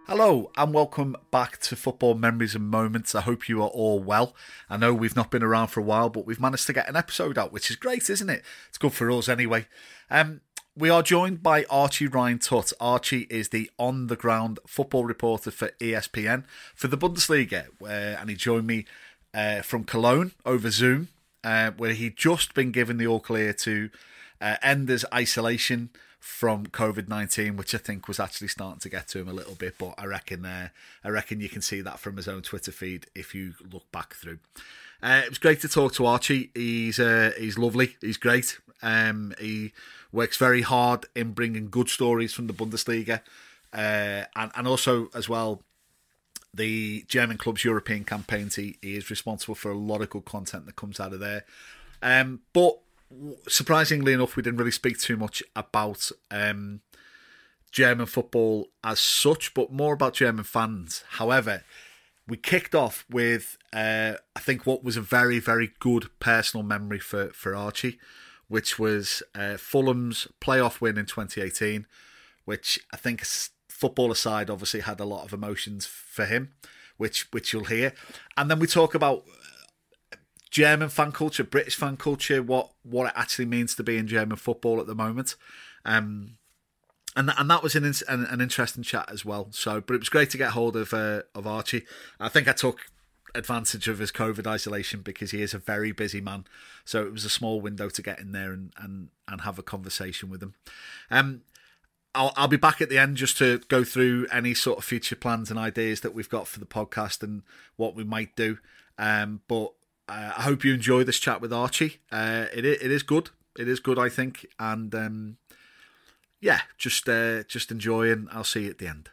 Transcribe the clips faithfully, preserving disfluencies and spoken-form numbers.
Hello and welcome back to Football Memories and Moments. I hope you are all well. I know we've not been around for a while, but we've managed to get an episode out, which is great, isn't it? It's good for us anyway. Um, we are joined by Archie Ryan Tutt. Archie is the on-the-ground football reporter for E S P N for the Bundesliga, uh, and he joined me uh, from Cologne over Zoom, uh, where he'd just been given the all-clear to uh, end his isolation from COVID nineteen, which I think was actually starting to get to him a little bit, but I reckon uh, I reckon you can see that from his own Twitter feed if you look back through. Uh, it was great to talk to Archie. He's uh, he's lovely. He's great. Um, he works very hard in bringing good stories from the Bundesliga, uh, and and also as well the German club's European campaigns. He, he is responsible for a lot of good content that comes out of there. Um, but surprisingly enough, we didn't really speak too much about um, German football as such, but more about German fans. However, we kicked off with, uh, I think, what was a very, very good personal memory for, for Archie, which was uh, Fulham's playoff win in twenty eighteen, which I think, football aside, obviously had a lot of emotions for him, which which you'll hear. And then we talk about German fan culture, British fan culture, what what it actually means to be in German football at the moment, um, and and that was an, an an interesting chat as well. So, but it was great to get hold of uh, of Archie. I think I took advantage of his COVID isolation because he is a very busy man. So it was a small window to get in there and and, and have a conversation with him. Um, I'll I'll be back at the end just to go through any sort of future plans and ideas that we've got for the podcast and what we might do. Um, but Uh, I hope you enjoy this chat with Archie. Uh, it it is good. It is good, I think, and um, yeah, just uh, just enjoy, and I'll see you at the end.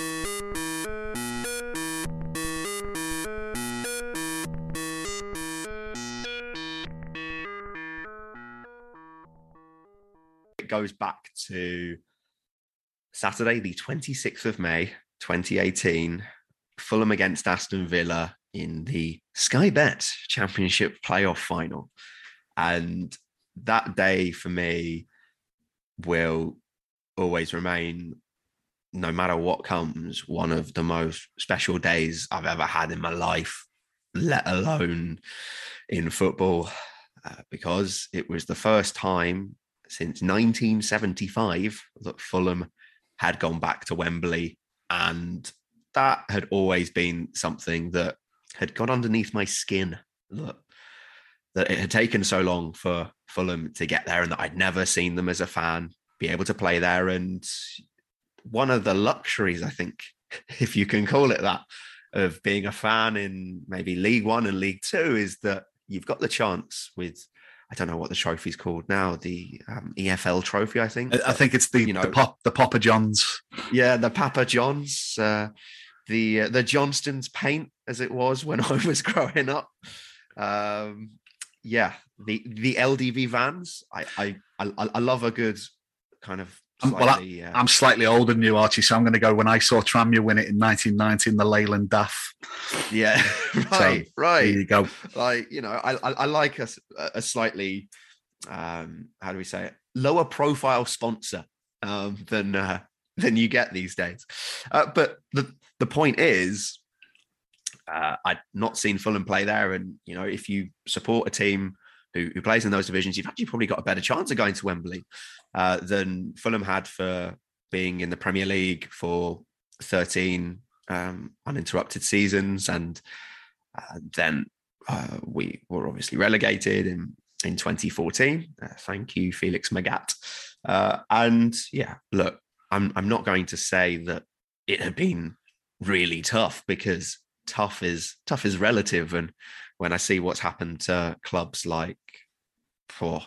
It goes back to Saturday, the twenty-sixth of May, twenty eighteen. Fulham against Aston Villa in the Sky Bet Championship playoff final. And that day for me will always remain, no matter what comes, one of the most special days I've ever had in my life, let alone in football, uh, because it was the first time since nineteen seventy-five that Fulham had gone back to Wembley, and that had always been something that had got underneath my skin, that, that it had taken so long for Fulham to get there and that I'd never seen them as a fan be able to play there. And one of the luxuries, I think, if you can call it that, of being a fan in maybe League One and League Two is that you've got the chance with, I don't know what the trophy's called now, the um, E F L trophy, I think. I think it's the, you know, the, pop, the Papa Johns. Yeah, the Papa Johns. Uh, the uh, the Johnston's paint, as it was when I was growing up. Um, yeah, the the L D V vans. I I I, I love a good kind of slightly... Well, I, uh, I'm slightly older than you, Archie, so I'm going to go when I saw Tranmere win it in nineteen ninety in the Leyland D A F. Yeah, right, so, right. There you go. Like, you know, I I, I like a, a slightly, um, how do we say it, lower profile sponsor um, than... Uh, than you get these days. Uh, but the, the point is, uh, I'd not seen Fulham play there. And, you know, if you support a team who, who plays in those divisions, you've actually probably got a better chance of going to Wembley uh, than Fulham had for being in the Premier League for thirteen um, uninterrupted seasons. And uh, then uh, we were obviously relegated in, in twenty fourteen. Uh, thank you, Felix Magath. Uh, and yeah, look, I'm I'm not going to say that it had been really tough, because tough is tough is relative. And when I see what's happened to clubs like for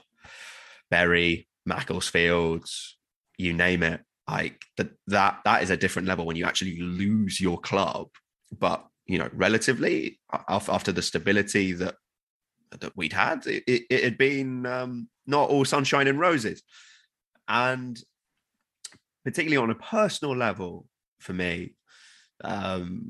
Bury, Macclesfield, you name it, like that that that is a different level when you actually lose your club. But you know, relatively after the stability that that we'd had, it, it, it had been um, not all sunshine and roses. And particularly on a personal level for me, um,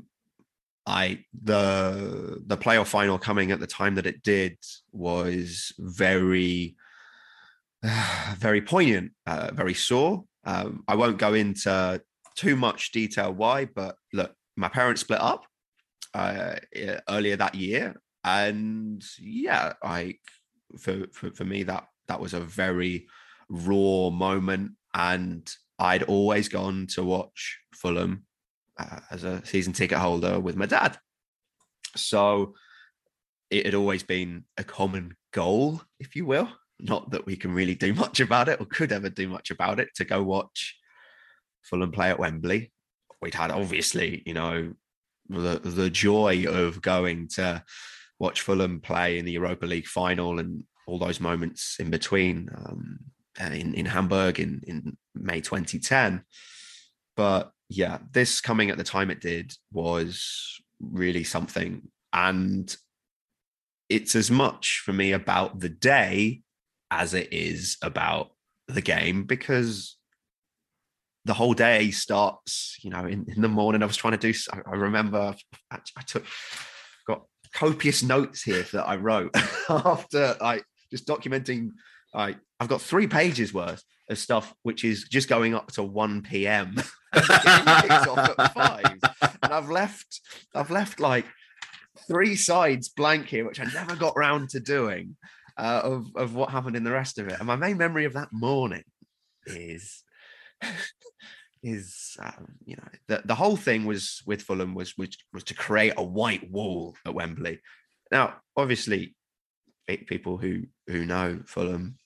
I the the playoff final coming at the time that it did was very, uh, very poignant, uh, very sore. Um, I won't go into too much detail why, but look, my parents split up uh, earlier that year, and yeah, I for, for for me that that was a very raw moment, and I'd always gone to watch Fulham uh, as a season ticket holder with my dad, so it had always been a common goal, if you will. Not that we can really do much about it or could ever do much about it, to go watch Fulham play at Wembley. We'd had, obviously, you know, the, the joy of going to watch Fulham play in the Europa League final and all those moments in between um, in, in Hamburg in, in May twenty ten. But yeah, this coming at the time it did was really something. And it's as much for me about the day as it is about the game, because the whole day starts, you know, in, in the morning. I was trying to do, I remember I, I took, got copious notes here that I wrote after I just documenting, I, I've got three pages worth of stuff, which is just going up to one p.m. and the game kicks off at five. And I've left, I've left like three sides blank here, which I never got round to doing, uh, of, of what happened in the rest of it. And my main memory of that morning is, is um, you know, the, the whole thing was with Fulham was, was, was to create a white wall at Wembley. Now, obviously, people who, who know Fulham,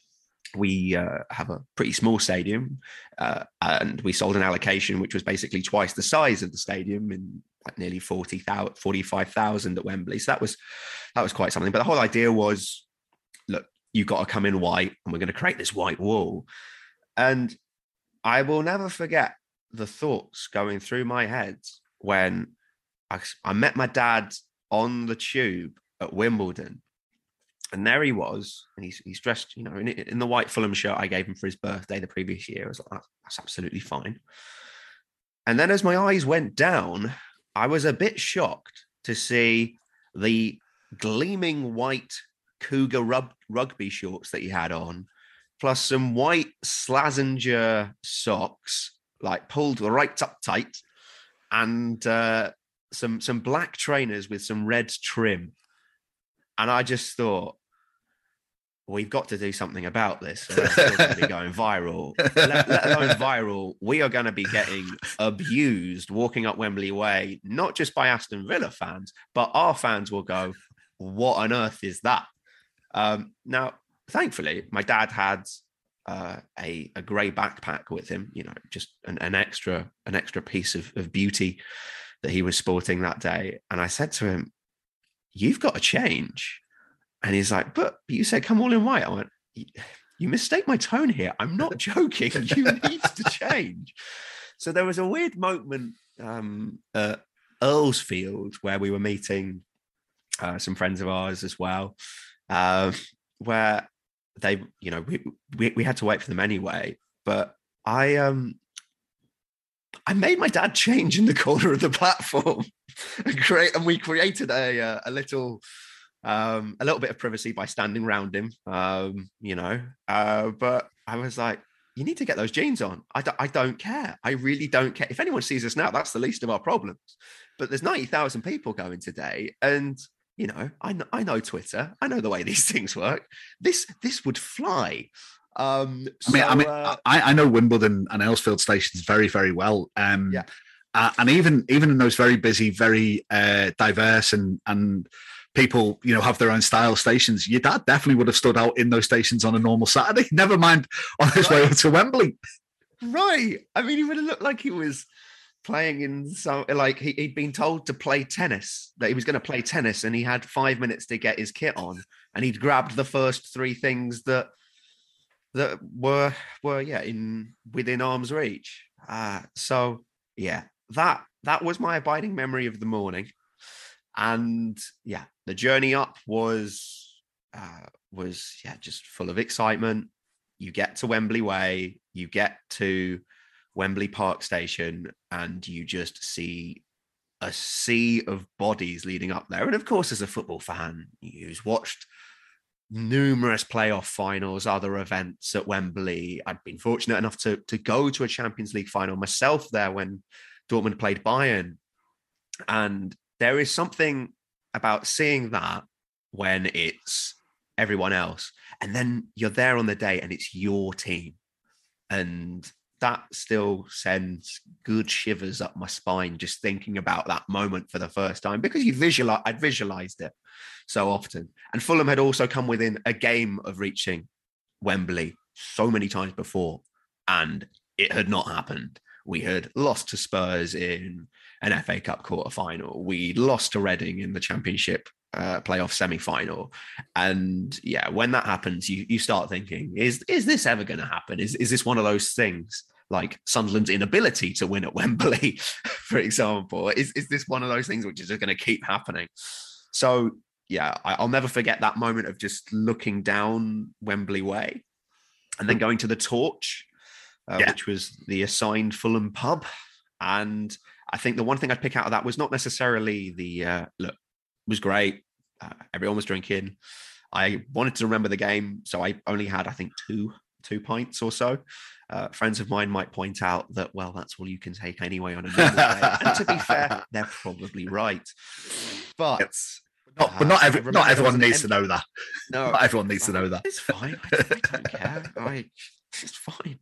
we uh, have a pretty small stadium, uh, and we sold an allocation which was basically twice the size of the stadium, in like nearly forty thousand, forty-five thousand at Wembley. So that was that was quite something. But the whole idea was, look, you've got to come in white, and we're going to create this white wall. And I will never forget the thoughts going through my head when I, I met my dad on the tube at Wimbledon. And there he was, and he's, he's dressed, you know, in, in the white Fulham shirt I gave him for his birthday the previous year. I was like, that's absolutely fine. And then as my eyes went down, I was a bit shocked to see the gleaming white Cougar rub- rugby shorts that he had on, plus some white Slazenger socks, like pulled right up tight, and uh, some some black trainers with some red trim. And I just thought, we've got to do something about this. So that's still going to be going viral. Let, let alone viral, we are going to be getting abused walking up Wembley Way, not just by Aston Villa fans, but our fans will go, what on earth is that? Um, now, thankfully, my dad had uh, a, a grey backpack with him, you know, just an, an extra an extra piece of, of beauty that he was sporting that day. And I said to him, you've got to change. And he's like, but you said come all in white. I went, you mistake my tone here. I'm not joking. You need to change. So there was a weird moment um, at Earlsfield where we were meeting uh, some friends of ours as well, uh, where they, you know, we, we we had to wait for them anyway. But I um I made my dad change in the corner of the platform and create, and we created a uh, a little. Um, a little bit of privacy by standing around him, um, you know, uh, but I was like, you need to get those jeans on. I, do, I don't care. I really don't care. If anyone sees us now, that's the least of our problems. But there's ninety thousand people going today. And, you know, I know, I know Twitter. I know the way these things work. This this would fly. Um, I mean, so, I mean, uh, I, I know Wimbledon and Earlsfield stations very, very well. Um, yeah. Uh, and even even in those very busy, very uh, diverse and and people, you know, have their own style stations, your dad definitely would have stood out in those stations on a normal Saturday. Never mind on his right. way up to Wembley. Right. I mean, he would have looked like he was playing in some, like he, he'd been told to play tennis, that he was going to play tennis, and he had five minutes to get his kit on, and he'd grabbed the first three things that that were were yeah in within arm's reach. Uh, so yeah, that that was my abiding memory of the morning. And yeah, the journey up was uh, was yeah just full of excitement. You get to Wembley Way, you get to Wembley Park Station, and you just see a sea of bodies leading up there. And of course, as a football fan who's watched numerous playoff finals, other events at Wembley. I'd been fortunate enough to, to go to a Champions League final myself there when Dortmund played Bayern. And there is something about seeing that when it's everyone else. And then you're there on the day and it's your team. And that still sends good shivers up my spine just thinking about that moment for the first time, because you visualize, I'd visualized it so often. And Fulham had also come within a game of reaching Wembley so many times before, and it had not happened. We had lost to Spurs in an F A Cup quarter-final. We lost to Reading in the Championship uh, playoff semi-final. And yeah, when that happens, you you start thinking, is, is this ever going to happen? Is, is this one of those things like Sunderland's inability to win at Wembley, for example? Is, is this one of those things which is going to keep happening? So yeah, I, I'll never forget that moment of just looking down Wembley Way and then going to the Torch, uh, yeah. which was the assigned Fulham pub. And I think the one thing I'd pick out of that was not necessarily the, uh, look, it was great. Uh, everyone was drinking. I wanted to remember the game, so I only had, I think, two two pints or so. Uh, friends of mine might point out that, well, that's all you can take anyway on a normal day. And to be fair, they're probably right. But... It's, not, but not, every, not everyone needs empty, to know that. No, not everyone needs to know that. It's fine. I, I don't care. I, it's fine.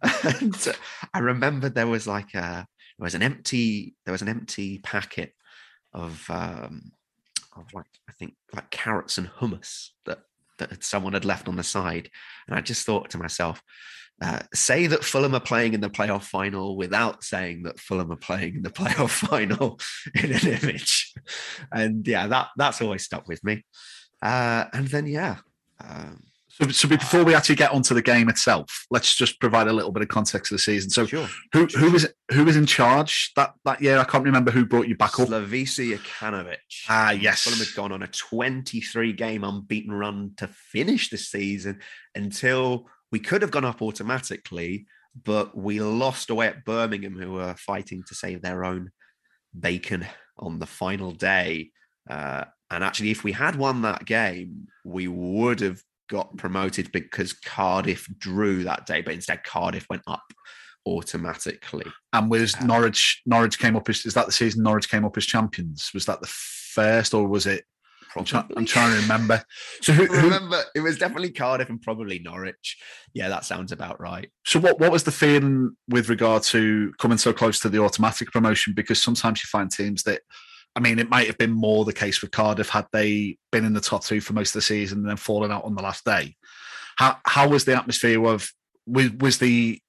And uh, I remember there was like a, there was an empty, there was an empty packet of, um, of like, I think like carrots and hummus that, that someone had left on the side. And I just thought to myself, Uh, say that Fulham are playing in the playoff final without saying that Fulham are playing in the playoff final in an image. And yeah, that that's always stuck with me. Uh, and then, yeah. Um, so, so before we actually get onto the game itself, let's just provide a little bit of context of the season. So sure. who who was who was in charge that, that year? I can't remember who brought you back up. Slavisa Jokanovic. Ah, yes. Fulham had gone on a twenty-three game unbeaten run to finish the season until... We could have gone up automatically, but we lost away at Birmingham, who were fighting to save their own bacon on the final day. Uh, and actually, if we had won that game, we would have got promoted because Cardiff drew that day, but instead Cardiff went up automatically. And was um, Norwich, Norwich came up as, is that the season Norwich came up as champions? Was that the first, or was it? I'm, try, I'm trying to remember. So who, who, remember, it was definitely Cardiff and probably Norwich. Yeah, that sounds about right. So what, what was the feeling with regard to coming so close to the automatic promotion? Because sometimes you find teams that, I mean, it might have been more the case with Cardiff had they been in the top two for most of the season and then fallen out on the last day. How how was the atmosphere of, was, was the,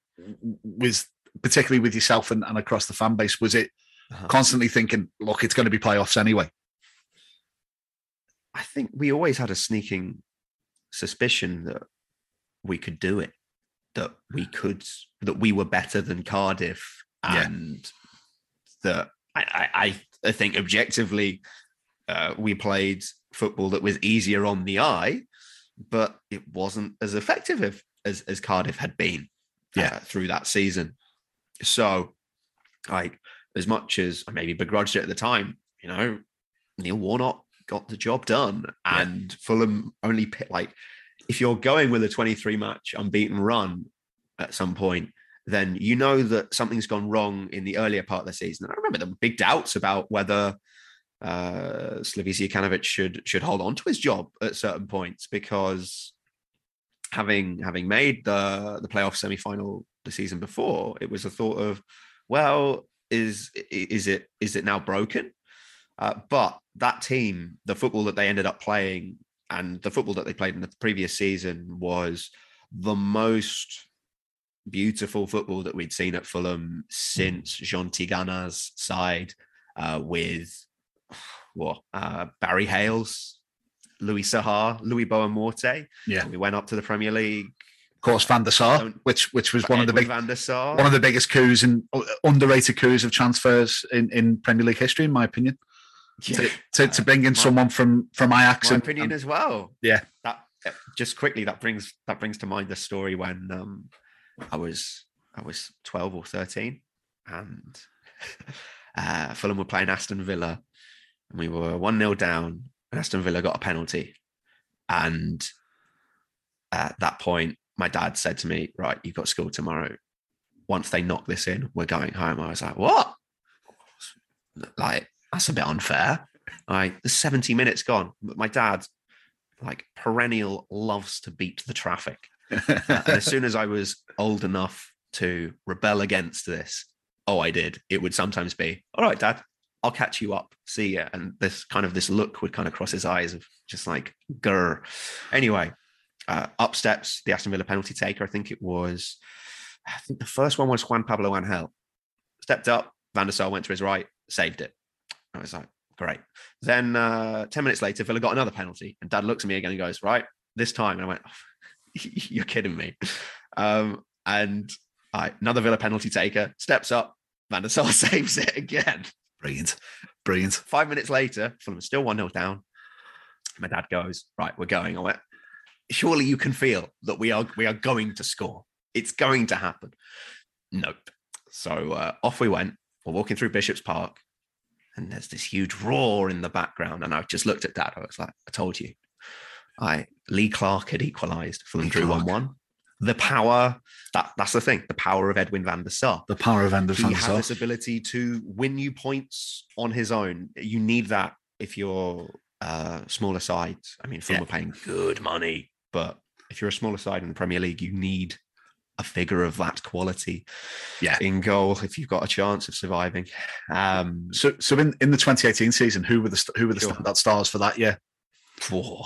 was particularly with yourself and, and across the fan base, was it uh-huh. constantly thinking, look, it's going to be playoffs anyway? I think we always had a sneaking suspicion that we could do it, that we could, that we were better than Cardiff, and yeah. that I, I, I think objectively uh, we played football that was easier on the eye, but it wasn't as effective as, as, as Cardiff had been yeah. uh, through that season. So, like, as much as I maybe begrudged it at the time, you know, Neil Warnock got the job done, and yeah. Fulham only pit, like, if you're going with a twenty-three match unbeaten run at some point, then you know that something's gone wrong in the earlier part of the season. And I remember there were big doubts about whether uh, Slavisa Jokanovic should should hold on to his job at certain points, because having having made the the playoff semi-final the season before, it was a thought of, well, is is it is it now broken? Uh, but that team, the football that they ended up playing and the football that they played in the previous season was the most beautiful football that we'd seen at Fulham since Jean Tigana's side, uh, with what uh, Barry Hales, Louis Sahar, Louis Boa-Morte. Yeah, we went up to the Premier League. Of course, Van der Sar, which which was one Edwin of the big Van der Sar. one of the biggest coups and underrated coups of transfers in, in Premier League history, in my opinion. Yeah. To, to, to bring in my, someone from from Ajax, my and, opinion and, as well. Yeah, that just quickly that brings that brings to mind the story when um, I was I was twelve or thirteen, and uh, Fulham were playing Aston Villa, and we were one nil down, and Aston Villa got a penalty, and at that point, my dad said to me, right, you've got school tomorrow. Once they knock this in, we're going home. I was like, what? Like, that's a bit unfair. Like, there's seventy minutes gone. But my dad, like, perennial loves to beat the traffic. uh, and as soon as I was old enough to rebel against this, oh, I did. It would sometimes be, all right, Dad, I'll catch you up. See ya. And this kind of this look would kind of cross his eyes of just like, grr. Anyway, uh, up steps the Aston Villa penalty taker. I think it was, I think the first one was Juan Pablo Angel. Stepped up, Van der Sar went to his right, saved it. I was like, great. Then uh, ten minutes later, Villa got another penalty. And Dad looks at me again and goes, right, this time. And I went, oh, you're kidding me. Um, and I, another Villa penalty taker steps up, Van der Sar saves it again. Brilliant. Brilliant. Five minutes later, Fulham is still one nil down. My dad goes, right, we're going. I went, surely you can feel that we are we are going to score. It's going to happen. Nope. So uh, off we went. We're walking through Bishop's Park, and there's this huge roar in the background. And I just looked at Dad. I was like, I told you. I Lee Clark had equalised. Fulham drew one one. The power, that, that's the thing, the power of Edwin van der Sar. The power of Edwin van der He Sar. has this ability to win you points on his own. You need that if you're uh, smaller sides. I mean, Fulham yeah. are paying good money, but if you're a smaller side in the Premier League, you need a figure of that quality yeah. in goal if you've got a chance of surviving. Um, so so in, in the twenty eighteen season, who were the who were the sure. standout stars for that year? Oh.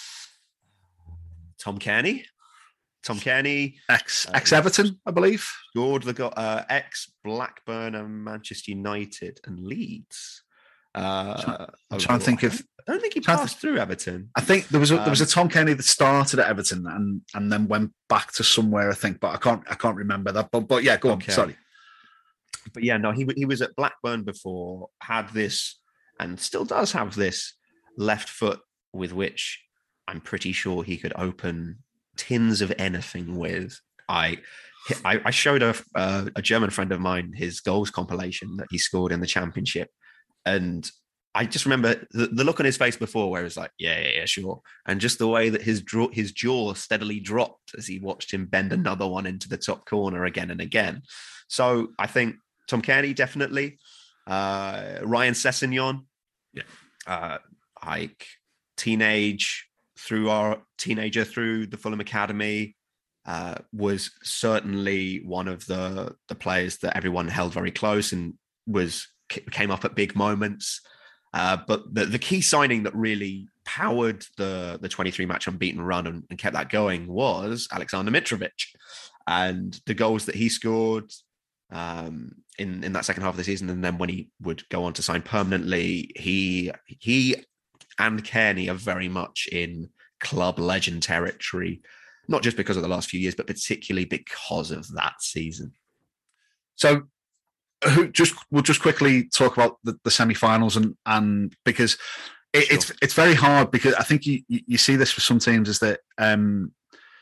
Tom Cairney. Tom Cairney, ex ex Everton, I believe. Scored the goal. Uh, ex Blackburn and Manchester United and Leeds. Uh, I'm trying to think of. I don't think he passed to, through Everton. I think there was a, um, there was a Tom Cairney that started at Everton and and then went back to somewhere. I think, but I can't I can't remember that. But but yeah, go on. Okay. Sorry. But yeah, no, he he was at Blackburn before. Had this and still does have this left foot with which I'm pretty sure he could open tins of anything with. I I, I showed a uh, a German friend of mine his goals compilation that he scored in the Championship, and I just remember the, the look on his face before, where it was like, yeah, yeah, yeah, sure, and just the way that his draw, his jaw steadily dropped as he watched him bend another one into the top corner again and again. So I think Tom Cairney definitely, uh, Ryan Sessegnon, yeah, uh, like teenage. Through our teenager through the Fulham Academy, uh, was certainly one of the the players that everyone held very close and was came up at big moments. Uh, but the, the key signing that really powered the the twenty-three match unbeaten run and, and kept that going was Alexander Mitrovic, and the goals that he scored um, in in that second half of the season, and then when he would go on to sign permanently, he he. and Cairney are very much in club legend territory, not just because of the last few years, but particularly because of that season. So who just we'll just quickly talk about the, the semi-finals and and because it, sure. it's it's very hard because I think you you see this for some teams is that um,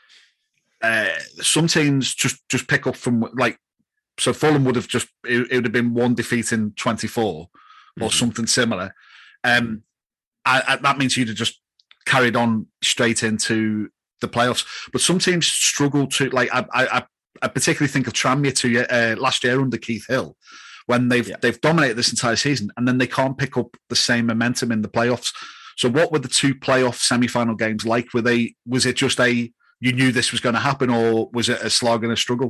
uh, some teams just just pick up from like so Fulham would have just it, it would have been one defeat in twenty-four mm-hmm. or something similar. Um, I, I, that means you'd have just carried on straight into the playoffs. But some teams struggle to, like, I, I, I particularly think of Tranmere two, uh, last year under Keith Hill, when they've yeah. they've dominated this entire season, and then they can't pick up the same momentum in the playoffs. So, what were the two playoff semi-final games like? Were they? Was it just a you knew this was going to happen, or was it a slog and a struggle?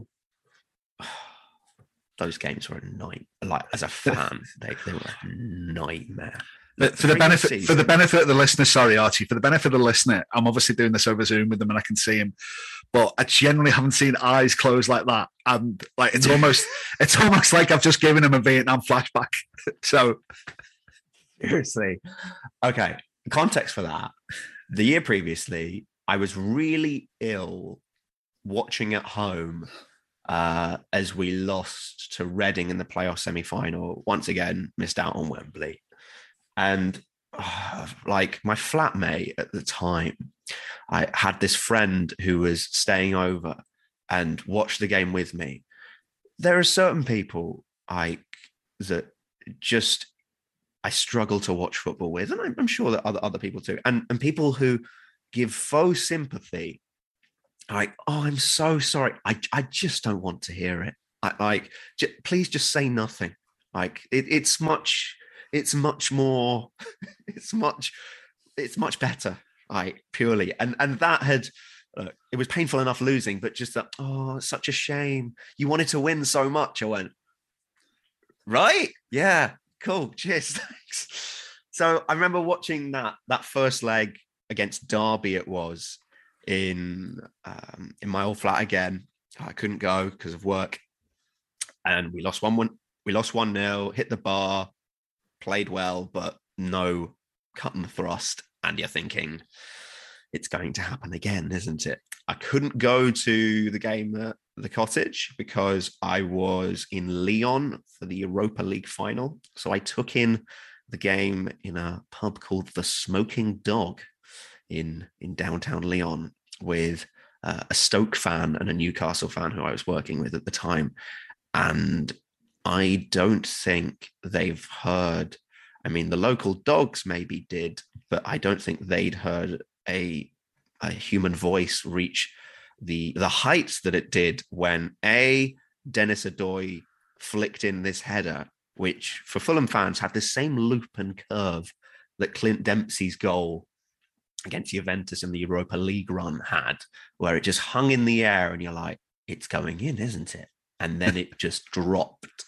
Those games were a night. Like as a fan, they, they were a nightmare. But for the benefit season. for the benefit of the listener, sorry Archie, for the benefit of the listener, I'm obviously doing this over Zoom with them and I can see him, but I generally haven't seen eyes closed like that, and like it's almost it's almost like I've just given him a Vietnam flashback. So seriously, okay. Context for that: the year previously, I was really ill watching at home uh, as we lost to Reading in the playoff semi-final. Once again, missed out on Wembley. And uh, like my flatmate at the time, I had this friend who was staying over and watched the game with me. There are certain people I that just I struggle to watch football with, and I'm, I'm sure that other other people too. And and people who give faux sympathy Like, oh, I'm so sorry. I, I just don't want to hear it. I, like, j- please just say nothing. Like, it, it's much, it's much more, it's much, it's much better. Like, purely, and and that had, uh, it was painful enough losing, but just that, oh, it's such a shame. You wanted to win so much. I went, right, yeah, cool, cheers, thanks. So I remember watching that that first leg against Derby. It was in um, in my old flat again. I couldn't go because of work, and we lost one one. We lost one nil. Hit the bar, played well, but no cut and thrust. And you're thinking, it's going to happen again, isn't it? I couldn't go to the game at the Cottage because I was in Lyon for the Europa League final. So I took in the game in a pub called the Smoking Dog in, in downtown Lyon with uh, a Stoke fan and a Newcastle fan who I was working with at the time. And I don't think they've heard, I mean, the local dogs maybe did, but I don't think they'd heard a, a human voice reach the, the heights that it did when A, Dennis Adoy flicked in this header, which for Fulham fans had the same loop and curve that Clint Dempsey's goal against Juventus in the Europa League run had, where it just hung in the air and you're like, it's going in, isn't it? And then it just dropped.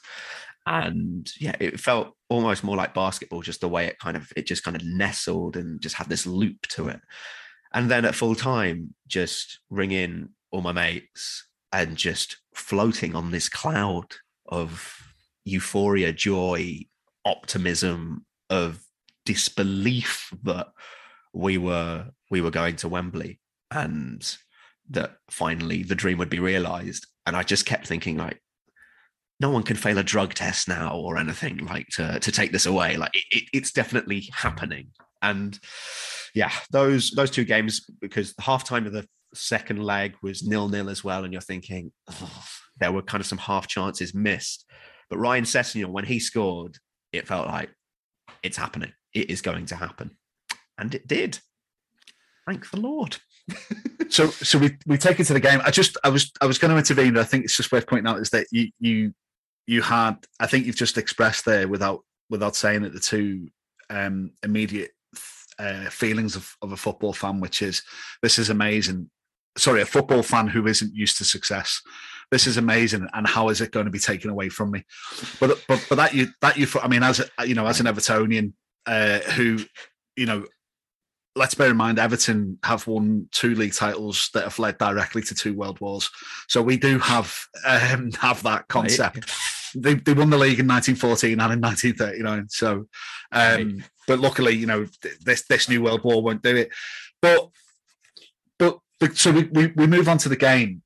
And yeah, it felt almost more like basketball, just the way it kind of, it just kind of nestled and just had this loop to it. And then at full time, just ring in all my mates and just floating on this cloud of euphoria, joy, optimism, of disbelief that we were we were going to Wembley and that finally the dream would be realized. And I just kept thinking, like, no one can fail a drug test now or anything like to, to take this away. Like it, it's definitely happening. And yeah, those those two games, because the halftime of the second leg was nil-nil as well. And you're thinking, oh, there were kind of some half chances missed. But Ryan Sessegnon, when he scored, it felt like it's happening. It is going to happen. And it did. Thank the Lord. so so we we take it to the game. I just I was I was going to intervene, but I think it's just worth pointing out is that you you you had, I think you've just expressed there without without saying it, the two um, immediate uh, feelings of, of a football fan, which is, this is amazing. Sorry, a football fan who isn't used to success. This is amazing, and how is it going to be taken away from me? But but but that you that you I mean, as a, you know, as an Evertonian uh, who, you know, let's bear in mind, Everton have won two league titles that have led directly to two world wars. So we do have um, have that concept. Right. They, they won the league in nineteen fourteen and in nineteen thirty-nine. So, um, right. But luckily, you know, this this new world war won't do it. But but, but so we, we we move on to the game.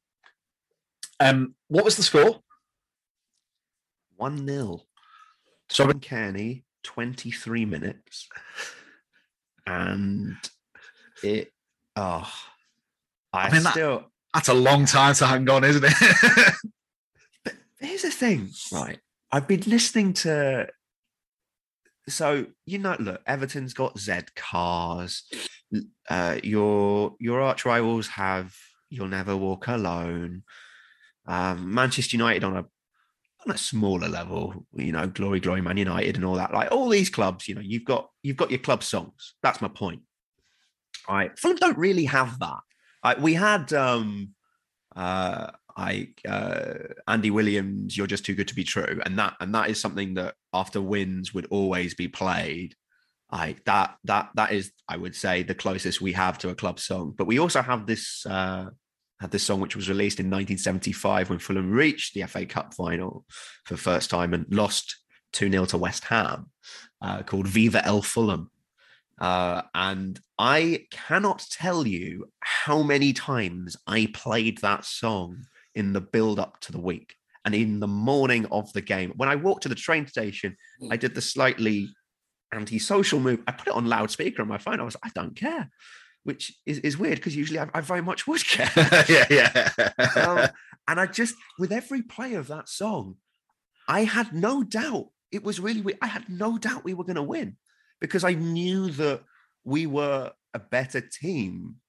Um, what was the score? one nil. Tom Kearney, twenty-three minutes. And it, oh, I, I mean, still. That, that's a long time to hang on, isn't it? But here's the thing, right? I've been listening to. So, you know, look, Everton's got Z cars. Uh, your your arch rivals have You'll Never Walk Alone. Um, Manchester United on a on a smaller level, you know, Glory, Glory, Man United and all that. Like all these clubs, you know, you've got you've got your club songs. That's my point. All right. Fulham don't really have that. Right, we had um uh I uh Andy Williams, You're Just Too Good to Be True. And that and that is something that after wins would always be played. I that that that is, I would say, the closest we have to a club song. But we also have this uh had this song which was released in nineteen seventy-five when Fulham reached the F A Cup final for the first time and lost two nil to West Ham, uh, called Viva El Fulham. Uh, and I cannot tell you how many times I played that song in the build-up to the week and in the morning of the game. When I walked to the train station, I did the slightly anti-social move. I put it on loudspeaker on my phone. I was like, I don't care. Which is, is weird because usually I, I very much would care. yeah, yeah. um, and I just, with every play of that song, I had no doubt. It was really weird. I had no doubt we were going to win because I knew that we were a better team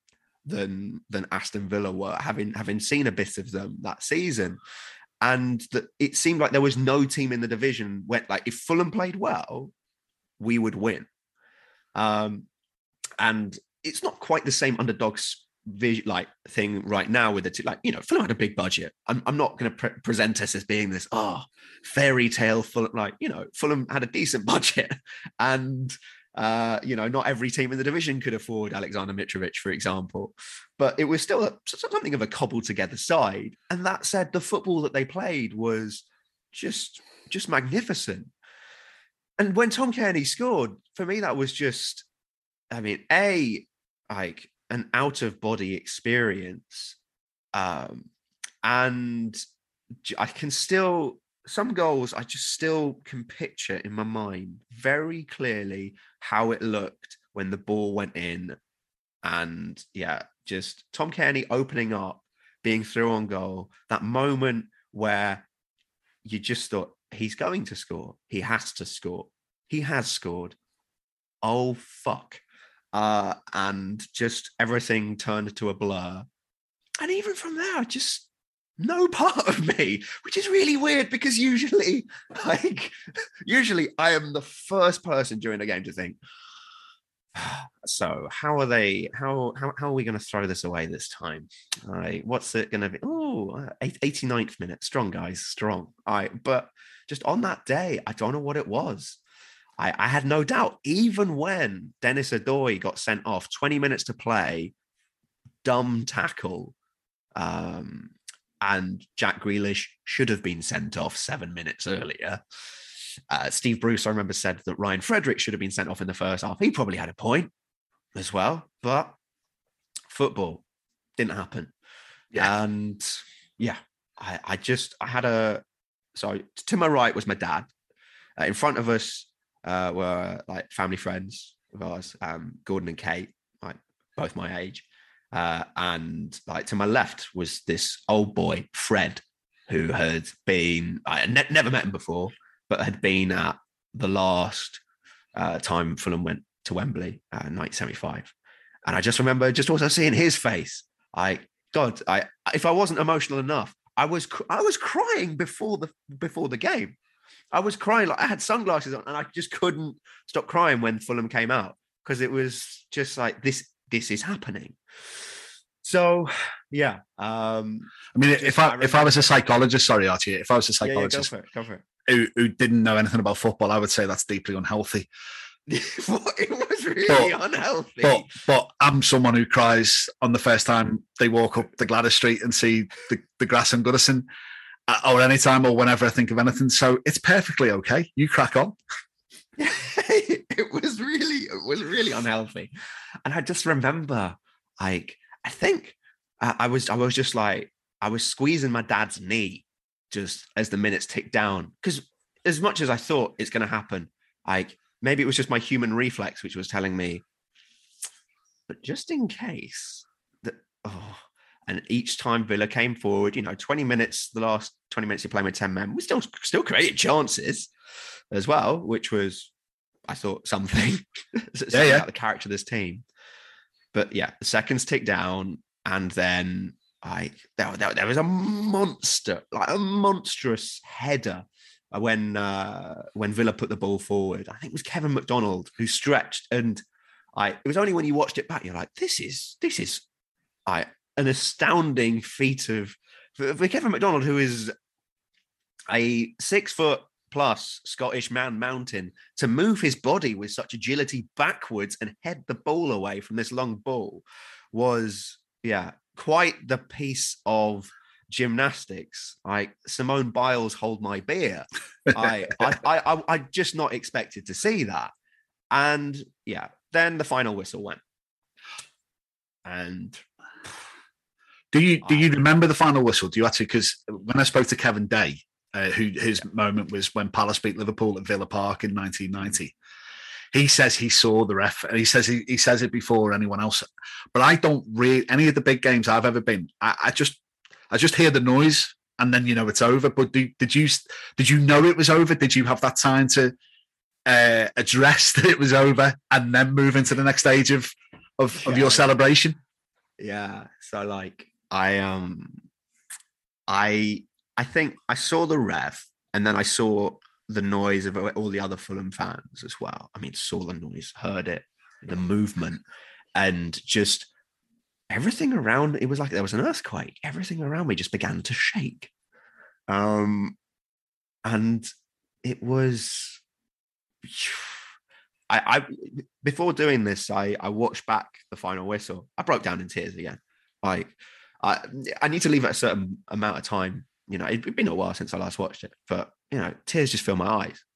than than Aston Villa were, having having seen a bit of them that season. And that it seemed like there was no team in the division where, like, if Fulham played well, we would win. Um, and it's not quite the same underdogs like thing right now with it. Like, you know, Fulham had a big budget. I'm, I'm not going to pre- present us as being this, oh, fairy tale Fulham. Like, you know, Fulham had a decent budget, and uh, you know, not every team in the division could afford Alexander Mitrovic, for example. But it was still a, something of a cobbled together side. And that said, the football that they played was just just magnificent. And when Tom Cairney scored, for me, that was just, I mean, a like an out of body experience, um, and I can still some goals I just still can picture in my mind very clearly how it looked when the ball went in, and yeah, just Tom Cairney opening up, being through on goal. That moment where you just thought he's going to score, he has to score, he has scored. Oh fuck. Uh, and just everything turned to a blur. And even from there, just no part of me, which is really weird because usually, like, usually I am the first person during a game to think, so how are they, how, how, how are we going to throw this away this time? All right, what's it going to be? Oh, eighty-ninth minute. Strong, guys, strong. All right, but just on that day, I don't know what it was. I, I had no doubt, even when Dennis Adoy got sent off, twenty minutes to play, dumb tackle, um, and Jack Grealish should have been sent off seven minutes earlier. Uh, Steve Bruce, I remember, said that Ryan Frederick should have been sent off in the first half. He probably had a point as well, but football didn't happen. Yeah. And yeah, I, I just, I had a, so to my right was my dad. Uh, in front of us, Uh, were like family friends of ours, um, Gordon and Kate, like both my age. Uh, and like to my left was this old boy, Fred, who had been, I had ne- never met him before, but had been at the last uh, time Fulham went to Wembley, uh, nineteen seventy-five. And I just remember just also seeing his face. I, God, I if I wasn't emotional enough, I was I was crying before the before the game. I was crying, like I had sunglasses on, and I just couldn't stop crying when Fulham came out because it was just like this. This is happening. So, yeah. Um, I mean, if I, I if I was a psychologist, sorry, Archie, if I was a psychologist yeah, yeah, go for it, go for it. Who, who didn't know anything about football, I would say that's deeply unhealthy. It was really but, unhealthy. But but I'm someone who cries on the first time they walk up the Gladys Street and see the, the grass in Goodison. Or anytime or whenever I think of anything. So it's perfectly okay. You crack on. It was really, it was really unhealthy. And I just remember, like, I think uh, I was, I was just like, I was squeezing my dad's knee just as the minutes ticked down. Because as much as I thought it's going to happen, like, maybe it was just my human reflex, which was telling me, but just in case that, oh, and each time Villa came forward, you know, twenty minutes, the last twenty minutes you're playing with ten men, we still still created chances as well, which was, I thought, something, something yeah, yeah. about the character of this team. But yeah, the seconds tick down, and then I there, there, there was a monster, like a monstrous header when uh, when Villa put the ball forward. I think it was Kevin McDonald who stretched, and I it was only when you watched it back you're like, this is this is I. an astounding feat of for Kevin McDonald, who is a six foot plus Scottish man mountain, to move his body with such agility backwards and head the ball away from this long ball was, yeah, quite the piece of gymnastics. Like Simone Biles, hold my beer. I, I, I, I, I just not expected to see that. And yeah, then the final whistle went. And Do you do you remember the final whistle? Do you actually? Because when I spoke to Kevin Day, uh, who his moment was when Palace beat Liverpool at Villa Park in nineteen ninety, he says he saw the ref, and he says he, he says it before anyone else. But I don't really any of the big games I've ever been. I, I just I just hear the noise, and then you know it's over. But do, did you did you know it was over? Did you have that time to uh, address that it was over and then move into the next stage of of, of your celebration? Yeah. So like I um I I think I saw the ref and then I saw the noise of all the other Fulham fans as well. I mean, saw the noise, heard it, the movement, and just everything around. It was like there was an earthquake. Everything around me just began to shake. Um, and it was. I, I before doing this, I I watched back the final whistle. I broke down in tears again. Like I I need to leave it a certain amount of time. You know, it'd been a while since I last watched it, but you know, tears just fill my eyes.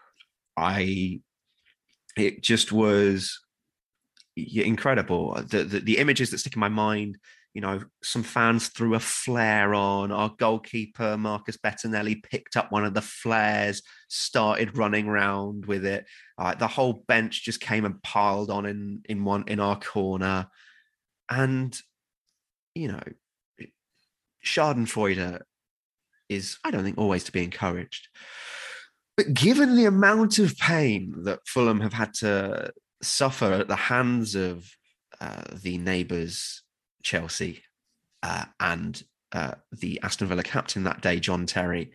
I it just was incredible. The, the the images that stick in my mind. You know, some fans threw a flare on. Our goalkeeper, Marcus Bettinelli, picked up one of the flares, started running around with it. Uh, the whole bench just came and piled on in, in one in our corner. And, you know, Schadenfreude is, I don't think, always to be encouraged. But given the amount of pain that Fulham have had to suffer at the hands of uh, the neighbours, Chelsea, uh, and uh, the Aston Villa captain that day, John Terry,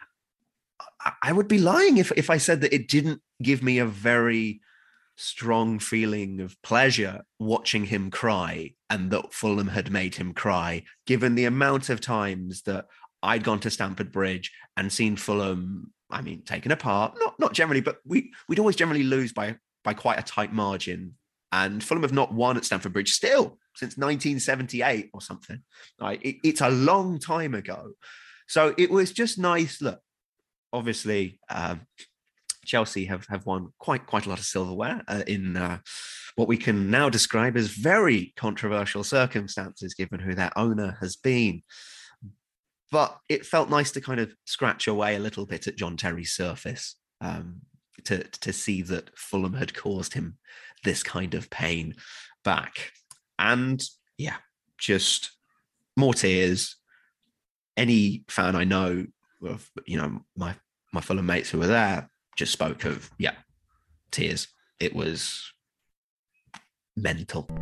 I, I would be lying if, if I said that it didn't give me a very strong feeling of pleasure watching him cry and that Fulham had made him cry, given the amount of times that I'd gone to Stamford Bridge and seen Fulham, I mean, taken apart, not, not generally, but we, we'd always generally lose by, by quite a tight margin. And Fulham have not won at Stamford Bridge still since nineteen seventy-eight or something. Like it, it's a long time ago. So it was just nice. Look, obviously, um, Chelsea have, have won quite quite a lot of silverware uh, in uh, what we can now describe as very controversial circumstances, given who their owner has been. But it felt nice to kind of scratch away a little bit at John Terry's surface. Um, to to see that Fulham had caused him this kind of pain back. And yeah, just more tears. Any fan I know of, you know, my, my Fulham mates who were there just spoke of, yeah, tears. It was mental.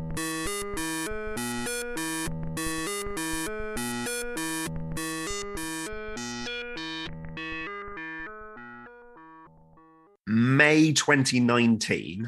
May twenty nineteen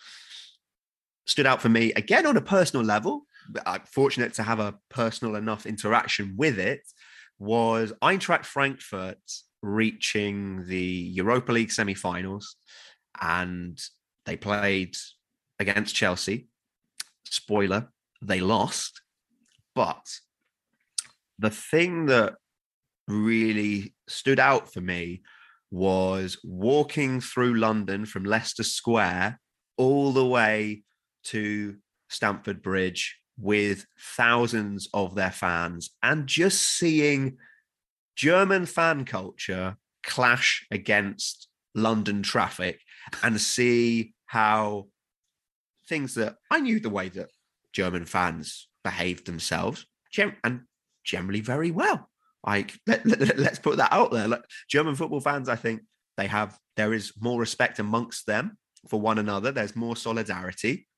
stood out for me again on a personal level. I'm fortunate to have a personal enough interaction with it. Was Eintracht Frankfurt reaching the Europa League semi-finals, and they played against Chelsea. Spoiler, they lost. But the thing that really stood out for me was walking through London from Leicester Square all the way to Stamford Bridge with thousands of their fans and just seeing German fan culture clash against London traffic and see how things that I knew the way that German fans behaved themselves and generally very well. Like, let, let, let's put that out there. Like, German football fans, I think they have, there is more respect amongst them for one another. There's more solidarity.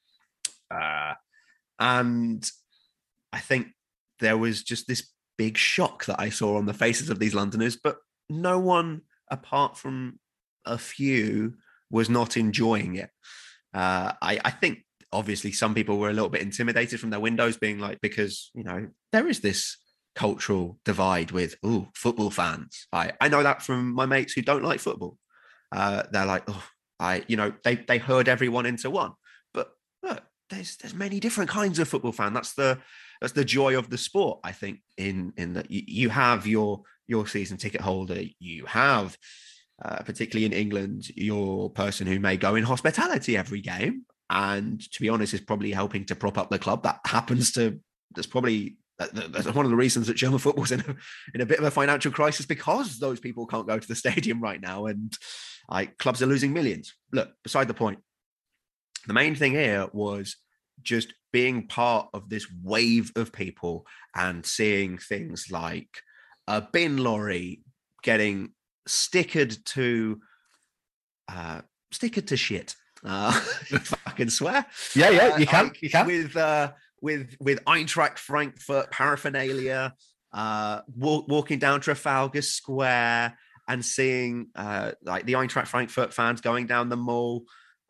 Uh, and I think there was just this big shock that I saw on the faces of these Londoners, but no one apart from a few was not enjoying it. Uh, I, I think obviously some people were a little bit intimidated from their windows, being like, because, you know, there is this cultural divide with, oh, football fans. I, I know that from my mates who don't like football. Uh, they're like, oh, I, you know, they they herd everyone into one. But look, there's there's many different kinds of football fan. That's the that's the joy of the sport, I think, in in that you, you have your your season ticket holder, you have uh, particularly in England, your person who may go in hospitality every game, and to be honest, is probably helping to prop up the club. That happens to that's probably that's one of the reasons that German football's in a, in a bit of a financial crisis, because those people can't go to the stadium right now, and like clubs are losing millions. Look, beside the point. The main thing here was just being part of this wave of people and seeing things like a bin lorry getting stickered to uh, stickered to shit. Uh, if I can swear. Yeah, yeah, uh, you can. like, You can. With uh, with with Eintracht Frankfurt paraphernalia, uh, walk, walking down Trafalgar Square and seeing uh, like the Eintracht Frankfurt fans going down the mall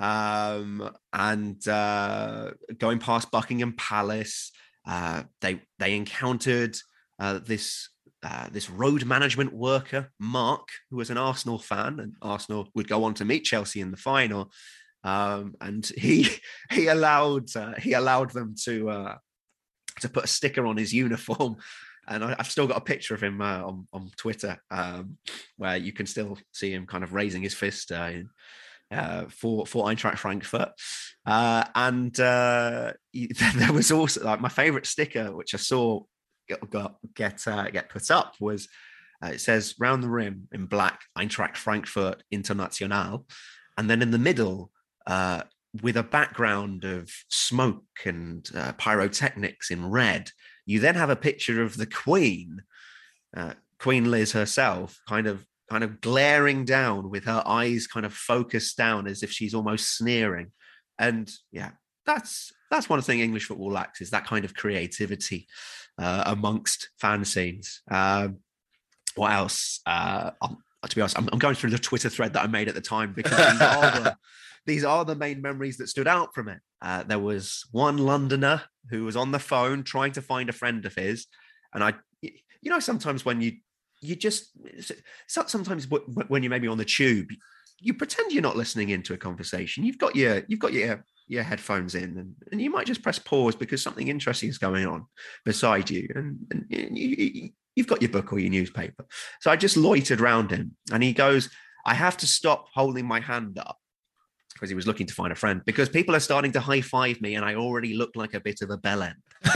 um, and uh, going past Buckingham Palace. Uh, they they encountered uh, this uh, this road management worker, Mark, who was an Arsenal fan, and Arsenal would go on to meet Chelsea in the final. Um, and he he allowed uh, he allowed them to uh, to put a sticker on his uniform, and I, I've still got a picture of him uh, on on Twitter um, where you can still see him kind of raising his fist uh, in, uh, for for Eintracht Frankfurt. Uh, and uh, there was also like my favorite sticker, which I saw get got, get uh, get put up was uh, it says round the rim in black Eintracht Frankfurt International, and then in the middle. Uh, with a background of smoke and uh, pyrotechnics in red, you then have a picture of the Queen, uh, Queen Liz herself, kind of kind of glaring down with her eyes kind of focused down as if she's almost sneering. And yeah, that's that's one thing English football lacks, is that kind of creativity uh, amongst fan scenes. Um, what else? Uh, to be honest, I'm, I'm going through the Twitter thread that I made at the time because these are the These are the main memories that stood out from it. Uh, there was one Londoner who was on the phone trying to find a friend of his. And I, you know, sometimes when you, you just, sometimes when you're maybe on the tube, you pretend you're not listening into a conversation. You've got your, you've got your, your headphones in and, and you might just press pause because something interesting is going on beside you. And, and you, you've got your book or your newspaper. So I just loitered around him and he goes, I have to stop holding my hand up, because he was looking to find a friend, because people are starting to high-five me and I already look like a bit of a bellend.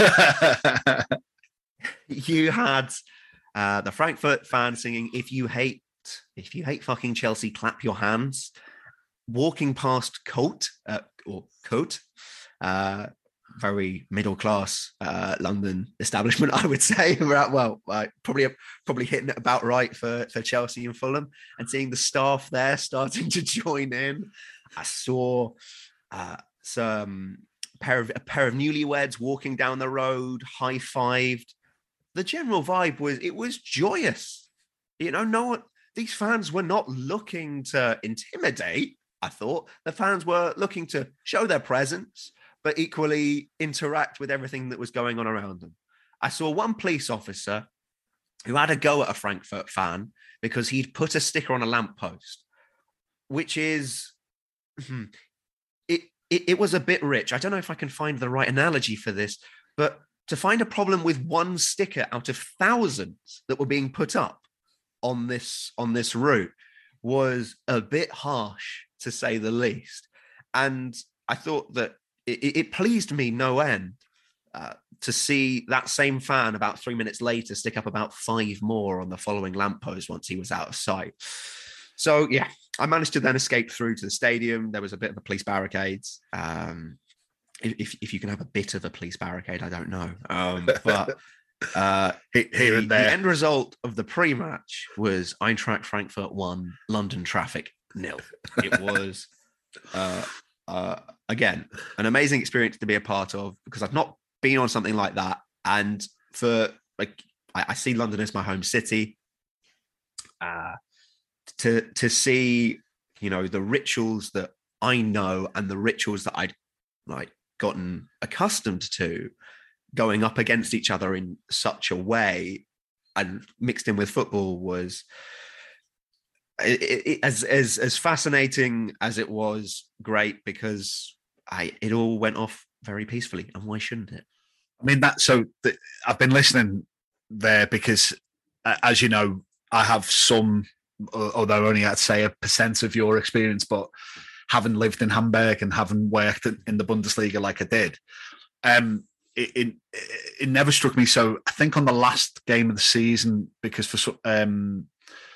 You had uh, the Frankfurt fan singing, if you hate, if you hate fucking Chelsea, clap your hands. Walking past Coat, uh, or Coat, uh, very middle-class uh, London establishment, I would say. Well, uh, probably probably hitting it about right for, for Chelsea and Fulham, and seeing the staff there starting to join in. I saw uh, some pair of a pair of newlyweds walking down the road, high-fived. The general vibe was it was joyous. You know, no one, these fans were not looking to intimidate. I thought the fans were looking to show their presence, but equally interact with everything that was going on around them. I saw one police officer who had a go at a Frankfurt fan because he'd put a sticker on a lamppost, which is. It, it it was a bit rich. I don't know if I can find the right analogy for this, but to find a problem with one sticker out of thousands that were being put up on this on this route was a bit harsh, to say the least. And I thought that it, it pleased me no end uh, to see that same fan about three minutes later stick up about five more on the following lamppost once he was out of sight. So, yeah, I managed to then escape through to the stadium. There was a bit of a police barricades. Um, if if you can have a bit of a police barricade, I don't know. Um, but uh, here the, and there. The end result of the pre-match was Eintracht Frankfurt one, London Traffic nil. It was, uh, uh, again, an amazing experience to be a part of, because I've not been on something like that. And for, like, I, I see London as my home city. Uh To to see, you know, the rituals that I know and the rituals that I'd like gotten accustomed to going up against each other in such a way and mixed in with football was it, it, as as as fascinating as it was. Great, because I it all went off very peacefully, and why shouldn't it? I mean, that so the, I've been listening there because, uh, as you know, I have some. Although only I'd say a percent of your experience, but having lived in Hamburg and having worked in the Bundesliga like I did, um, it, it it never struck me. So I think on the last game of the season, because for um,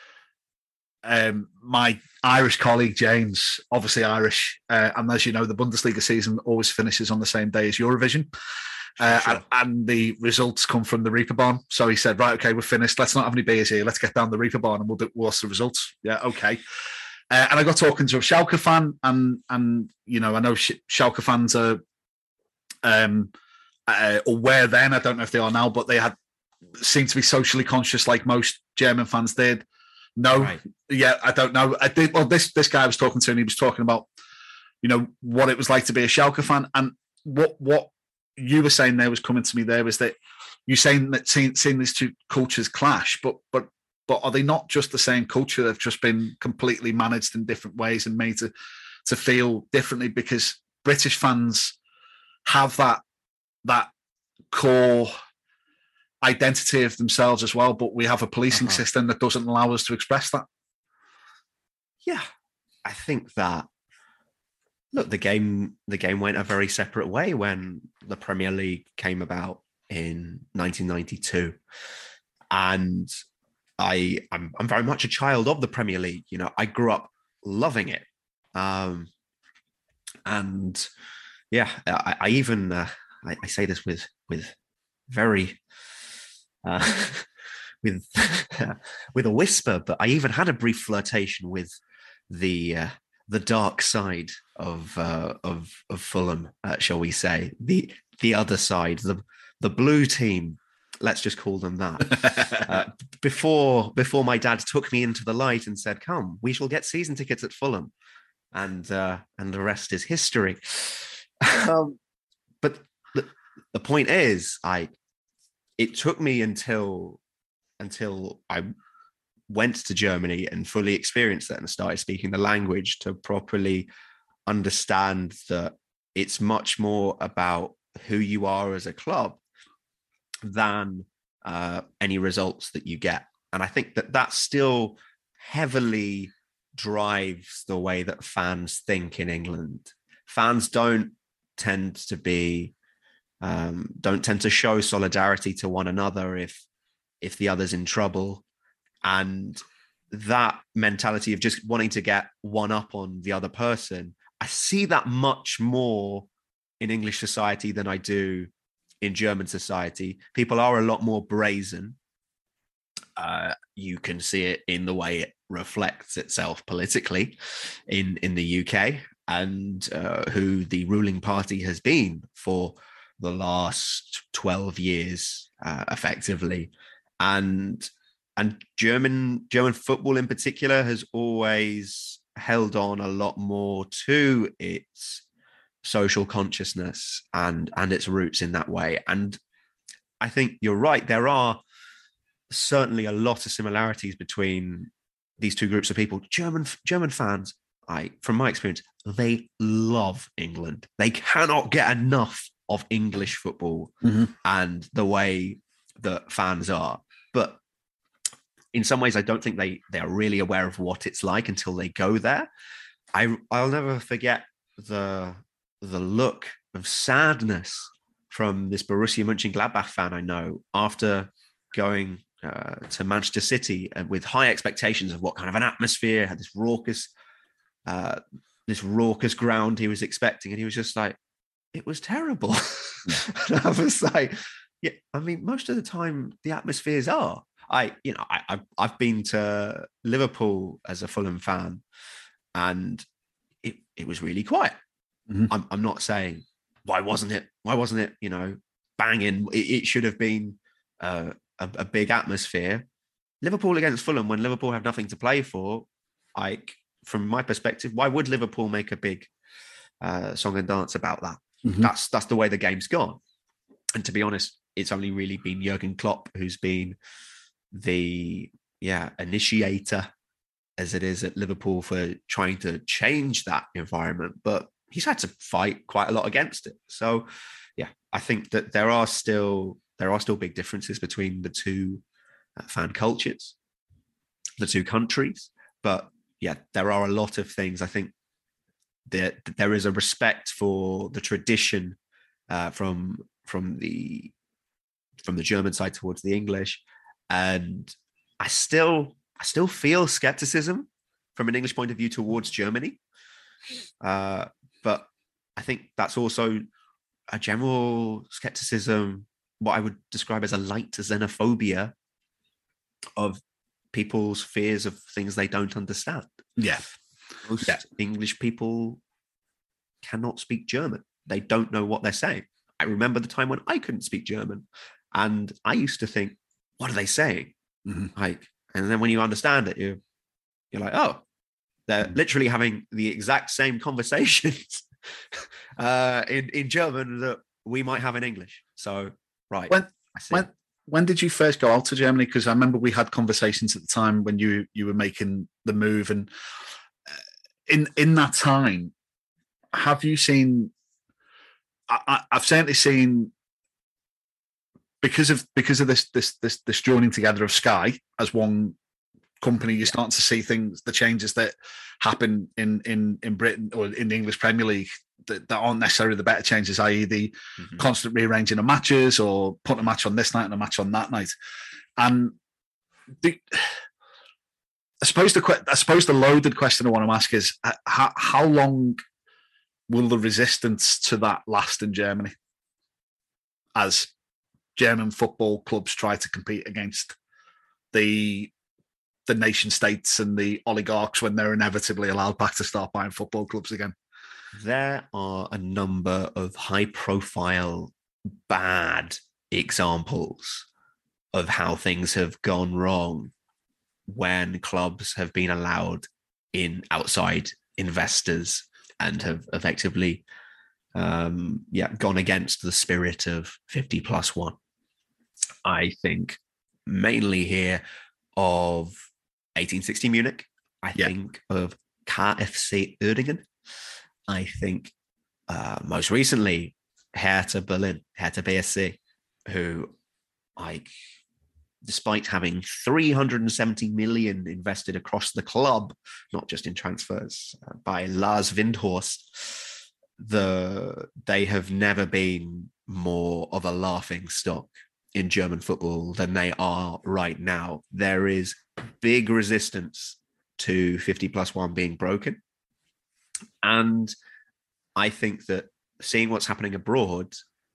um, my Irish colleague James, obviously Irish, uh, and as you know, the Bundesliga season always finishes on the same day as Eurovision. Uh, sure. and, and the results come from the Reeperbahn. So he said, right, okay, we're finished. Let's not have any beers here. Let's get down the Reeperbahn and we'll do what's the results. Yeah, okay. Uh, and I got talking to a Schalke fan, and, and you know, I know Sch- Schalke fans are um, uh, or were then. I don't know if they are now, but they had seemed to be socially conscious, like most German fans did. No, right. yeah, I don't know. I did. Well, this this guy I was talking to, and he was talking about, you know, what it was like to be a Schalke fan, and what what you were saying there was coming to me. There was that you saying that seeing, seeing these two cultures clash, but but but are they not just the same culture? They've just been completely managed in different ways and made to to feel differently, because British fans have that that core identity of themselves as well, but we have a policing uh-huh. system that doesn't allow us to express that. Yeah, I think that look, the game the game went a very separate way when the Premier League came about in nineteen ninety-two, and I I'm, I'm very much a child of the Premier League. You know, I grew up loving it, um, and yeah, I, I even uh, I, I say this with with very. Uh, with with a whisper, but I even had a brief flirtation with the uh, the dark side of uh, of of Fulham, uh, shall we say, the the other side, the the blue team. Let's just call them that. uh, before before my dad took me into the light and said, "Come, we shall get season tickets at Fulham," and uh, and the rest is history. um, but the, the point is, I. It took me until until I went to Germany and fully experienced that and started speaking the language to properly understand that it's much more about who you are as a club than uh, any results that you get. And I think that that still heavily drives the way that fans think in England. Fans don't tend to be Um, don't tend to show solidarity to one another if if the other's in trouble, and that mentality of just wanting to get one up on the other person, I see that much more in English society than I do in German society. People are a lot more brazen. Uh, you can see it in the way it reflects itself politically in in the U K, and uh, who the ruling party has been for the last twelve years, uh, effectively. And and German German football in particular has always held on a lot more to its social consciousness and, and its roots in that way. And I think you're right. There are certainly a lot of similarities between these two groups of people. German German fans, I, from my experience, they love England. They cannot get enough of English football mm-hmm. and the way that fans are. But in some ways, I don't think they, they are really aware of what it's like until they go there. I, I'll never forget the, the look of sadness from this Borussia Mönchengladbach fan I know after going uh, to Manchester City and with high expectations of what kind of an atmosphere, had this raucous, uh, this raucous ground he was expecting. And he was just like, it was terrible. And I was like, yeah, I mean, most of the time the atmospheres are. I, you know, I, I've, I've been to Liverpool as a Fulham fan, and it, it was really quiet. Mm-hmm. I'm, I'm not saying why wasn't it? Why wasn't it? You know, banging. It, it should have been uh, a, a big atmosphere. Liverpool against Fulham, when Liverpool have nothing to play for, like from my perspective, why would Liverpool make a big uh, song and dance about that? Mm-hmm. That's that's the way the game's gone. And to be honest, it's only really been Jurgen Klopp who's been the yeah initiator, as it is at Liverpool, for trying to change that environment. But he's had to fight quite a lot against it. So yeah, I think that there are still there are still big differences between the two uh, fan cultures, the two countries. But yeah, there are a lot of things. I think that there is a respect for the tradition uh, from from the from the German side towards the English, and I still I still feel skepticism from an English point of view towards Germany, uh, but I think that's also a general skepticism, what I would describe as a light xenophobia of people's fears of things they don't understand. Yeah. Most yeah. English people cannot speak German. They don't know what they're saying. I remember the time when I couldn't speak German, and I used to think, what are they saying? Mm-hmm. Like, and then when you understand it, you you're like, oh, they're mm-hmm. literally having the exact same conversations uh, in in German that we might have in English. So, right. When when when did you first go out to Germany? Because I remember we had conversations at the time when you you were making the move, and in in that time, have you seen? I, I've certainly seen, because of because of this this this this joining together of Sky as one company, you're starting to see things, the changes that happen in in in Britain or in the English Premier League that, that aren't necessarily the better changes, that is the mm-hmm. constant rearranging of matches or putting a match on this night and a match on that night. And the, I suppose the I suppose the loaded question I want to ask is how, how long will the resistance to that last in Germany as German football clubs try to compete against the the nation states and the oligarchs when they're inevitably allowed back to start buying football clubs again? There are a number of high-profile, bad examples of how things have gone wrong when clubs have been allowed in outside investors and have effectively um, yeah, gone against the spirit of fifty plus one. I think mainly here of eighteen sixty Munich. I yeah. think of K F C Uerdingen. I think uh, most recently Hertha Berlin, Hertha B S C, who, like, despite having three hundred seventy million invested across the club, not just in transfers, uh, by Lars Windhorst, the they have never been more of a laughing stock in German football than they are right now. There is big resistance to fifty plus one being broken. And I think that seeing what's happening abroad,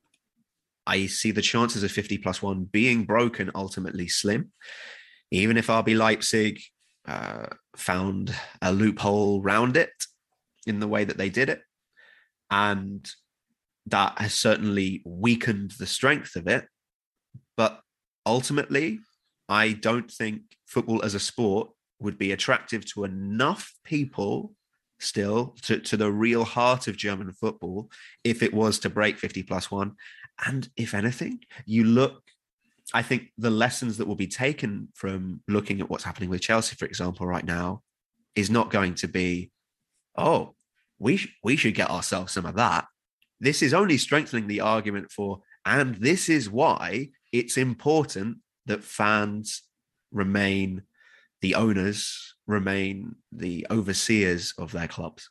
I see the chances of fifty plus one being broken ultimately slim. Even if R B Leipzig uh, found a loophole round it in the way that they did it, and that has certainly weakened the strength of it. But ultimately, I don't think football as a sport would be attractive to enough people still to, to the real heart of German football if it was to break fifty plus one. And if anything, you look, I think the lessons that will be taken from looking at what's happening with Chelsea, for example, right now, is not going to be, oh, we, sh- we should get ourselves some of that. This is only strengthening the argument for, and this is why it's important that fans remain the owners, remain the overseers of their clubs.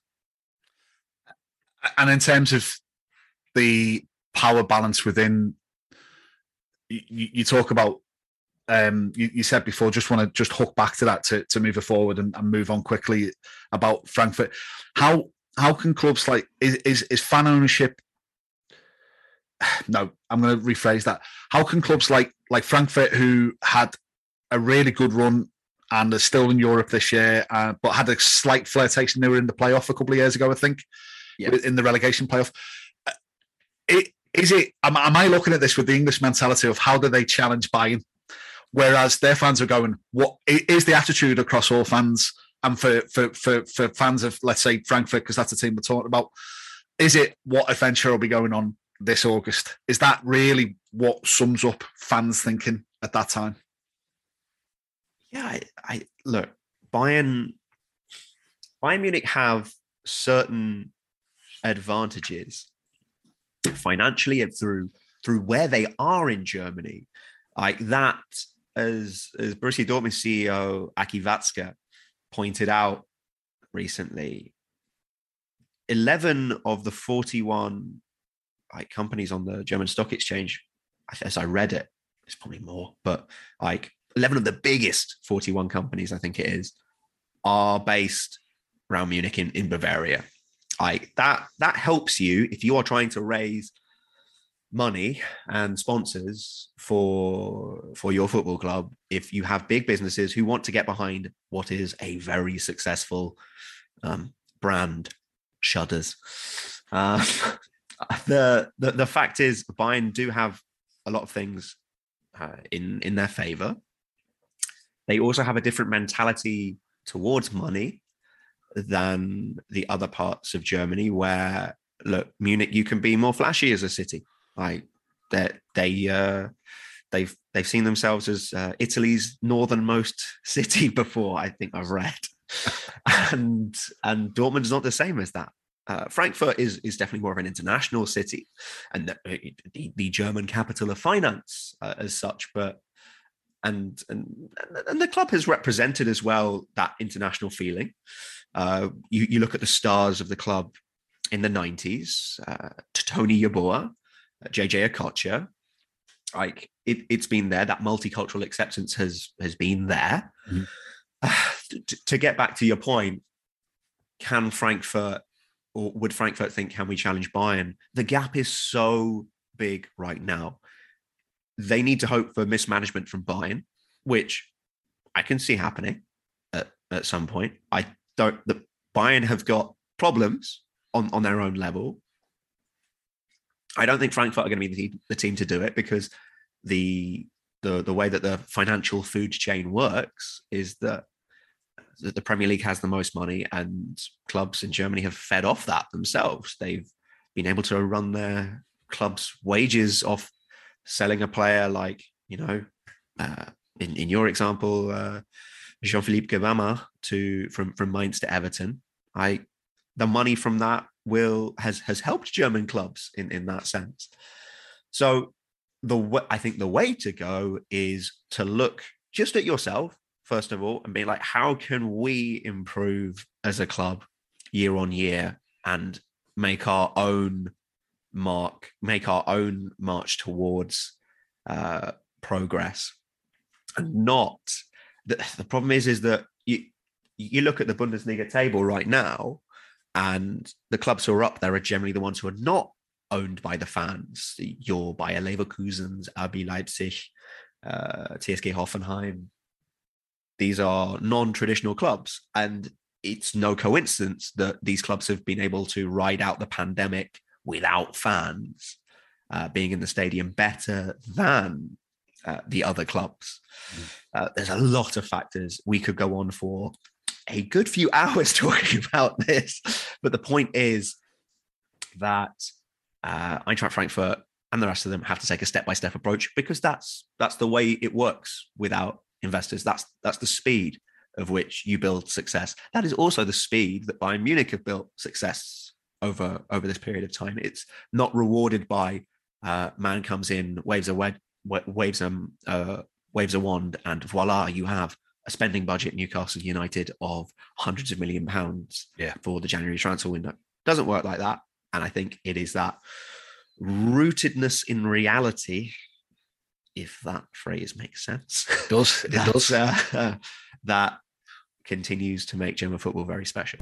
And in terms of the power balance within, you, you talk about, um, you, you said before, just want to just hook back to that to, to move it forward and, and move on quickly about Frankfurt. How how can clubs like, is, is, is fan ownership, no, I'm going to rephrase that. How can clubs like like Frankfurt, who had a really good run and are still in Europe this year, uh, but had a slight flirtation, they were in the playoff a couple of years ago, I think, yeah. in the relegation playoff. It, is it? Am, am I looking at this with the English mentality of how do they challenge Bayern, whereas their fans are going, what is the attitude across all fans? And for for for, for fans of, let's say, Frankfurt, because that's the team we're talking about, is it what adventure will be going on this August? Is that really what sums up fans thinking at that time? Yeah, I, I look, Bayern, Bayern Munich have certain advantages financially and through through where they are in Germany, like that. As as Borussia Dortmund C E O Aki Watzke pointed out recently, eleven of the forty-one like companies on the German stock exchange, as I read it, it's probably more, but like eleven of the biggest forty-one companies, I think it is, are based around Munich in, in Bavaria. Like that, that helps you if you are trying to raise money and sponsors for, for your football club. If you have big businesses who want to get behind what is a very successful um, brand, Shudders. Uh, the, the the fact is, Bayern do have a lot of things uh, in in their favor. They also have a different mentality towards money than the other parts of Germany, where look, Munich, you can be more flashy as a city. Like they they uh, they've they've seen themselves as uh, Italy's northernmost city before. I think I've read, and and Dortmund is not the same as that. Uh, Frankfurt is is definitely more of an international city, and the, the, the German capital of finance uh, as such. But and and and the club has represented as well that international feeling. Uh, you you look at the stars of the club in the nineties, uh, Tony Yeboah, J J Okocha. Like it, it's been there. That multicultural acceptance has has been there. Mm-hmm. Uh, to, to get back to your point, can Frankfurt or would Frankfurt think, can we challenge Bayern? The gap is so big right now. They need to hope for mismanagement from Bayern, which I can see happening at, at some point. I don't. The Bayern have got problems on, on their own level. I don't think Frankfurt are going to be the, the team to do it, because the the the way that the financial food chain works is that the Premier League has the most money, and clubs in Germany have fed off that themselves. They've been able to run their club's wages off selling a player like, you know, uh, in, in your example, uh, Jean-Philippe Gavama to from, from Mainz to Everton. I the money from that will has has helped German clubs in, in that sense. So the I think the way to go is to look just at yourself, first of all, and be like, how can we improve as a club year on year and make our own mark, make our own march towards uh, progress? And not, the, the problem is, is that you, you look at the Bundesliga table right now, and the clubs who are up there are generally the ones who are not owned by the fans. Your Bayer Leverkusens, R B Leipzig, uh, T S G Hoffenheim. These are non-traditional clubs, and it's no coincidence that these clubs have been able to ride out the pandemic without fans uh, being in the stadium better than uh, the other clubs. Mm. Uh, there's a lot of factors. We could go on for a good few hours talking about this, but the point is that uh, Eintracht Frankfurt and the rest of them have to take a step-by-step approach, because that's that's the way it works without investors. That's that's the speed of which you build success. That is also the speed that Bayern Munich have built success over over this period of time. It's not rewarded by uh, man comes in, waves a wed, waves um uh, waves a wand, and voila, you have a spending budget, Newcastle United, of hundreds of million pounds yeah. for the January transfer window. Doesn't work like that, and I think it is that rootedness in reality, if that phrase makes sense. It does. It that, does. Uh, that continues to make German football very special.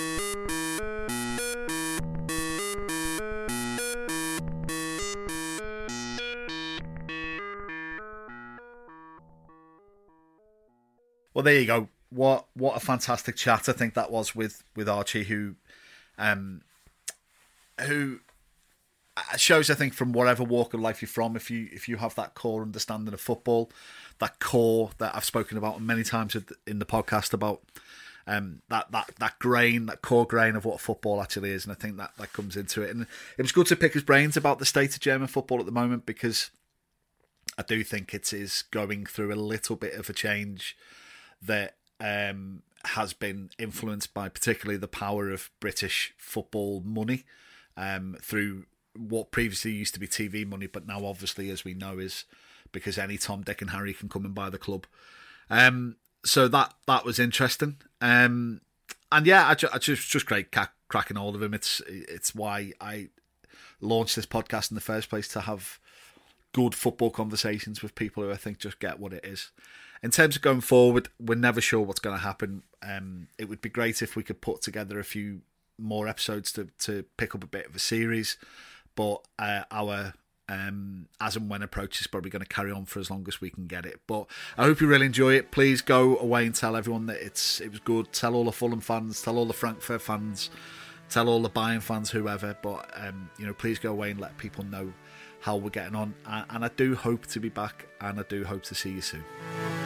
Well, there you go. What what a fantastic chat I think that was with, with Archie, who um who shows, I think, from whatever walk of life you're from, if you if you have that core understanding of football, that core that I've spoken about many times in the podcast about um that that that grain, that core grain of what football actually is, and I think that that comes into it. And it was good to pick his brains about the state of German football at the moment, because I do think it is going through a little bit of a change that um, has been influenced by particularly the power of British football money um, through what previously used to be T V money, but now obviously, as we know, is because any Tom, Dick and Harry can come and buy the club. Um, so that that was interesting. Um, and yeah, I, ju- I just just great ca- cracking hold of him. It's it's why I launched this podcast in the first place, to have good football conversations with people who I think just get what it is. In terms of going forward, we're never sure what's going to happen. Um, it would be great if we could put together a few more episodes to, to pick up a bit of a series, but uh, our um, as and when approach is probably going to carry on for as long as we can get it. But I hope you really enjoy it. Please go away and tell everyone that it's it was good. Tell all the Fulham fans, tell all the Frankfurt fans, tell all the Bayern fans, whoever. But um, you know, please go away and let people know how we're getting on. And I do hope to be back, and I do hope to see you soon.